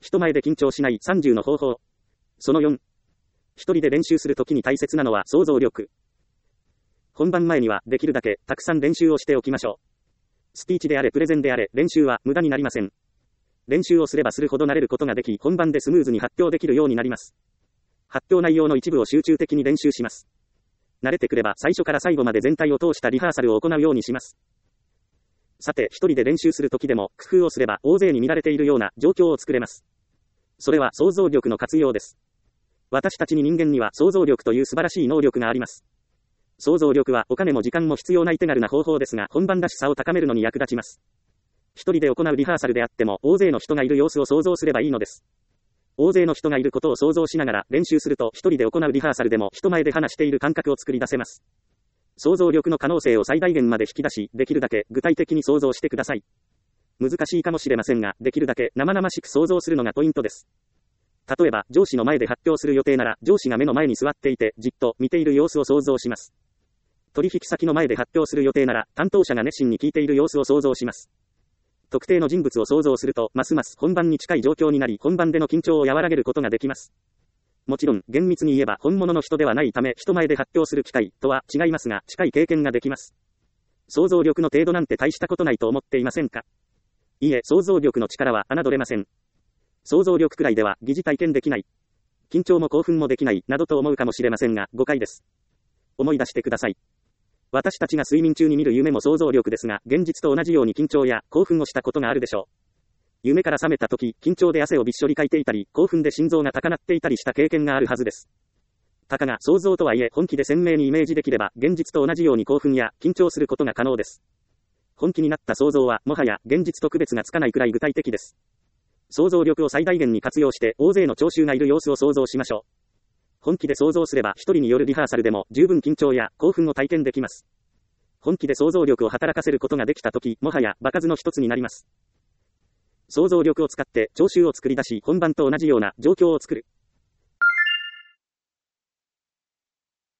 人前で緊張しない30の方法。その4。一人で練習するときに大切なのは想像力。本番前にはできるだけたくさん練習をしておきましょう。スピーチであれプレゼンであれ練習は無駄になりません。練習をすればするほど慣れることができ、本番でスムーズに発表できるようになります。発表内容の一部を集中的に練習します。慣れてくれば最初から最後まで全体を通したリハーサルを行うようにします。さて、一人で練習するときでも工夫をすれば大勢に見られているような状況を作れます。それは想像力の活用です。私たち人間には想像力という素晴らしい能力があります。想像力はお金も時間も必要ない手軽な方法ですが、本番らしさを高めるのに役立ちます。一人で行うリハーサルであっても、大勢の人がいる様子を想像すればいいのです。大勢の人がいることを想像しながら練習すると、一人で行うリハーサルでも人前で話している感覚を作り出せます。想像力の可能性を最大限まで引き出し、できるだけ具体的に想像してください。難しいかもしれませんが、できるだけ生々しく想像するのがポイントです。例えば、上司の前で発表する予定なら、上司が目の前に座っていて、じっと見ている様子を想像します。取引先の前で発表する予定なら、担当者が熱心に聞いている様子を想像します。特定の人物を想像すると、ますます本番に近い状況になり、本番での緊張を和らげることができます。もちろん、厳密に言えば本物の人ではないため、人前で発表する機会とは違いますが、近い経験ができます。想像力の程度なんて大したことないと思っていませんか？いいえ、想像力の力は侮れません。想像力くらいでは疑似体験できない。緊張も興奮もできない、などと思うかもしれませんが、誤解です。思い出してください。私たちが睡眠中に見る夢も想像力ですが、現実と同じように緊張や興奮をしたことがあるでしょう。夢から覚めた時、緊張で汗をびっしょりかいていたり、興奮で心臓が高鳴っていたりした経験があるはずです。たかが想像とはいえ、本気で鮮明にイメージできれば、現実と同じように興奮や緊張することが可能です。本気になった想像は、もはや現実と区別がつかないくらい具体的です。想像力を最大限に活用して、大勢の聴衆がいる様子を想像しましょう。本気で想像すれば、一人によるリハーサルでも十分緊張や興奮を体験できます。本気で想像力を働かせることができたとき、もはや場数の一つになります。想像力を使って聴衆を作り出し、本番と同じような状況を作る。